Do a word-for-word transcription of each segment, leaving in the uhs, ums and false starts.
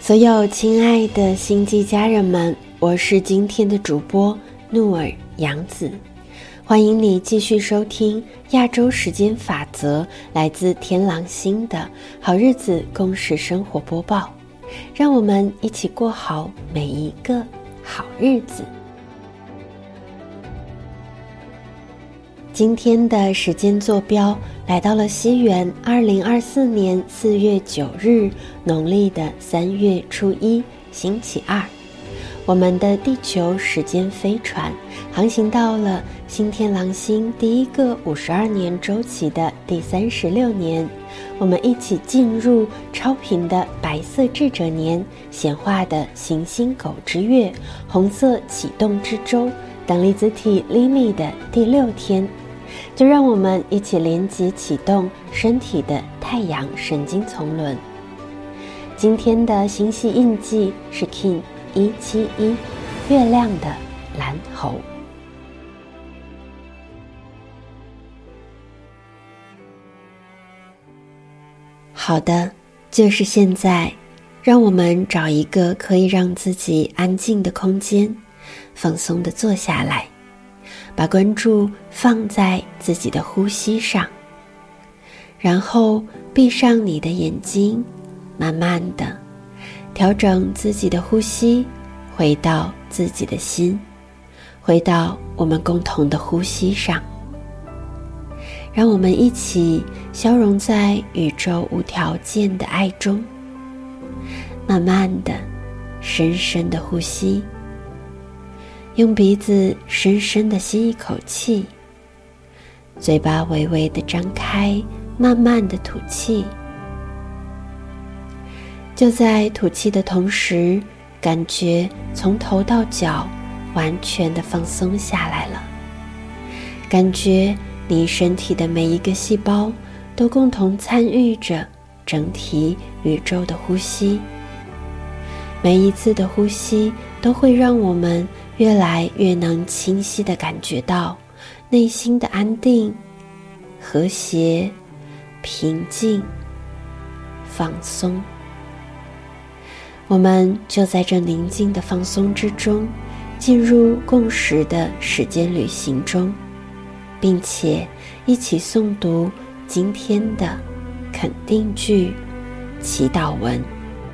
所有亲爱的星际家人们，我是今天的主播怒尔杨子，欢迎你继续收听亚洲时间法则来自天狼星的好日子共识生活播报，让我们一起过好每一个好日子。今天的时间坐标来到了西元二零二四年四月九日，农历的三月初一，星期二。我们的地球时间飞船航行到了新天狼星第一个五十二年周期的第三十六年，我们一起进入超频的白色智者年，显化的行星狗之月，红色启动之周，等离子体 Limi 的第六天。就让我们一起连接启动身体的太阳神经丛轮。今天的星系印记是 Kin 一七一，月亮的蓝猴。好的，就是现在，让我们找一个可以让自己安静的空间，放松地坐下来，把关注放在自己的呼吸上，然后闭上你的眼睛，慢慢地调整自己的呼吸，回到自己的心，回到我们共同的呼吸上。让我们一起消融在宇宙无条件的爱中，慢慢地深深地呼吸，用鼻子深深地吸一口气，嘴巴微微地张开，慢慢地吐气。就在吐气的同时，感觉从头到脚完全地放松下来了，感觉你身体的每一个细胞都共同参与着整体宇宙的呼吸。每一次的呼吸都会让我们越来越能清晰地感觉到内心的安定、和谐、平静、放松。我们就在这宁静的放松之中，进入共识的时间旅行中，并且一起诵读今天的肯定句祈祷文。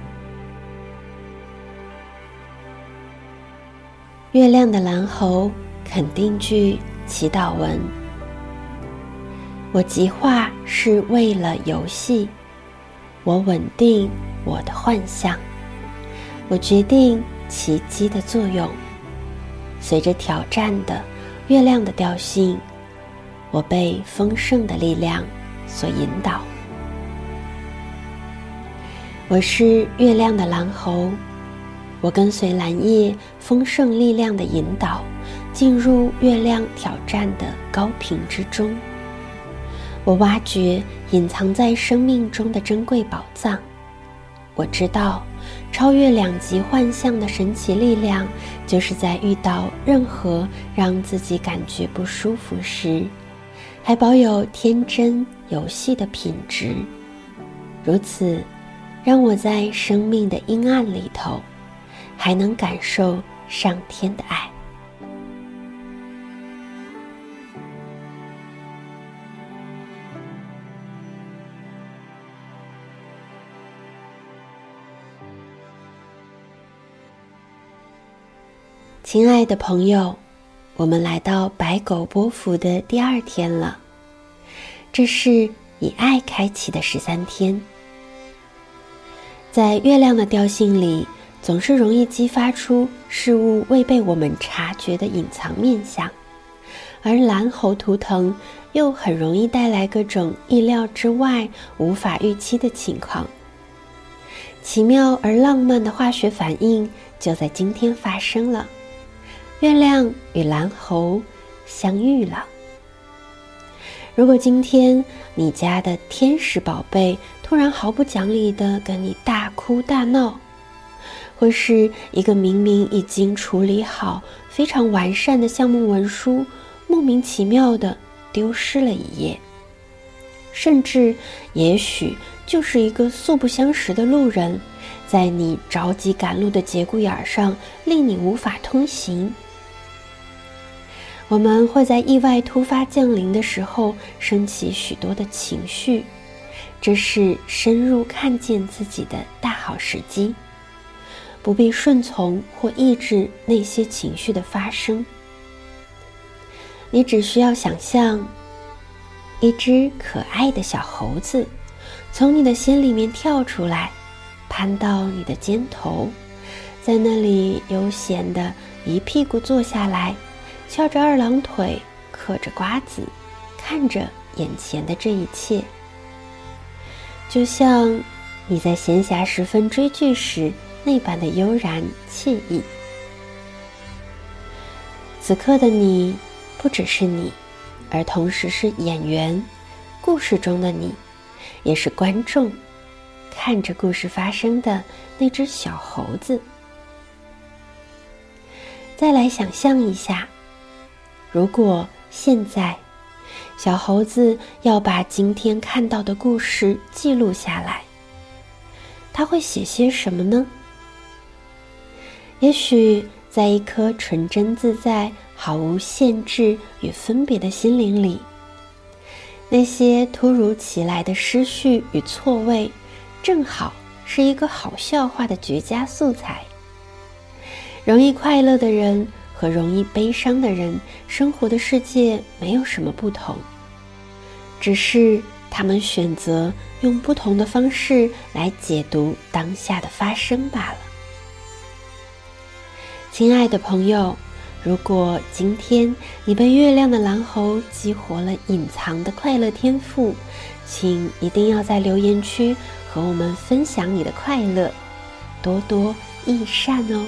月亮的蓝猴肯定句祈祷文。我极化是为了游戏，我稳定我的幻象，我决定奇迹的作用。随着挑战的月亮的调性，我被丰盛的力量所引导。我是月亮的蓝猴，我跟随蓝夜丰盛力量的引导，进入月亮挑战的高频之中。我挖掘隐藏在生命中的珍贵宝藏。我知道超越两极幻象的神奇力量，就是在遇到任何让自己感觉不舒服时，还保有天真游戏的品质。如此，让我在生命的阴暗里头还能感受上天的爱。亲爱的朋友，我们来到白狗波符的第二天了，这是以爱开启的十三天。在月亮的调性里，总是容易激发出事物未被我们察觉的隐藏面相，而蓝猴图腾又很容易带来各种意料之外、无法预期的情况。奇妙而浪漫的化学反应就在今天发生了，月亮与蓝猴相遇了。如果今天你家的天使宝贝突然毫不讲理地跟你大哭大闹，或是一个明明已经处理好非常完善的项目文书莫名其妙地丢失了一页，甚至也许就是一个素不相识的路人在你着急赶路的节骨眼上，令你无法通行。我们会在意外突发降临的时候升起许多的情绪，这是深入看见自己的大好时机，不必顺从或抑制那些情绪的发生。你只需要想象一只可爱的小猴子从你的心里面跳出来，攀到你的肩头，在那里悠闲地一屁股坐下来，翘着二郎腿，嗑着瓜子，看着眼前的这一切，就像你在闲暇时分追剧时那般的悠然惬意。此刻的你不只是你，而同时是演员，故事中的你，也是观众，看着故事发生的那只小猴子。再来想象一下，如果现在小猴子要把今天看到的故事记录下来，他会写些什么呢？也许在一颗纯真自在、毫无限制与分别的心灵里，那些突如其来的失序与错位，正好是一个好笑话的绝佳素材。容易快乐的人和容易悲伤的人，生活的世界没有什么不同，只是他们选择用不同的方式来解读当下的发生罢了。亲爱的朋友，如果今天你被月亮的蓝猴激活了隐藏的快乐天赋，请一定要在留言区和我们分享你的快乐，多多益善哦。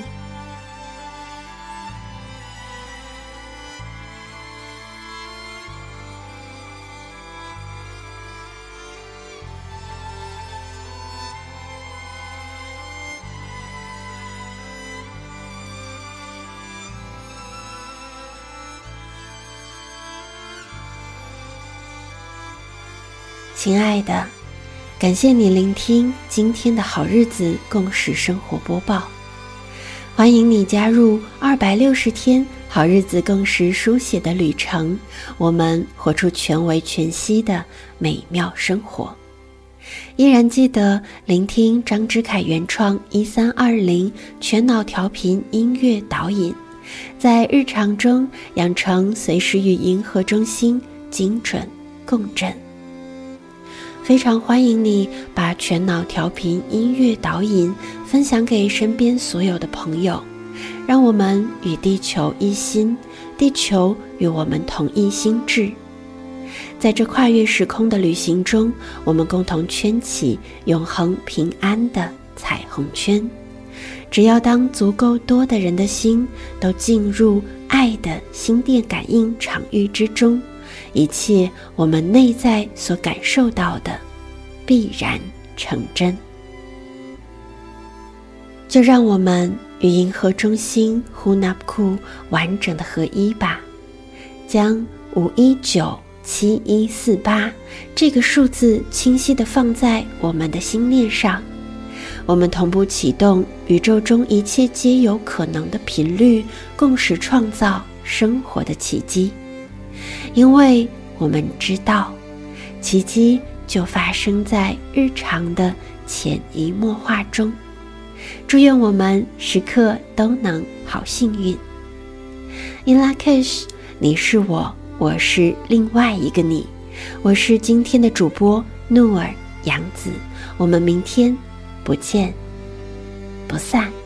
亲爱的，感谢你聆听今天的好日子共识生活播报，欢迎你加入二百六十天好日子共识书写的旅程，我们活出全为全息的美妙生活。依然记得聆听张之凯原创一三二零全脑调频音乐导引，在日常中养成随时与银河中心精准共振。非常欢迎你把全脑调频音乐导引分享给身边所有的朋友，让我们与地球一心，地球与我们同一心智。在这跨越时空的旅行中，我们共同圈起永恒平安的彩虹圈。只要当足够多的人的心都进入爱的心电感应场域之中，一切我们内在所感受到的必然成真。就让我们与银河中心呼纳库完整的合一吧，将五一九七一四八这个数字清晰地放在我们的心念上，我们同步启动宇宙中一切皆有可能的频率，共识创造生活的奇迹。因为我们知道，奇迹就发生在日常的潜移默化中。祝愿我们时刻都能好幸运。In Lakesh， 你是我，我是另外一个你。我是今天的主播努尔杨子，我们明天不见不散。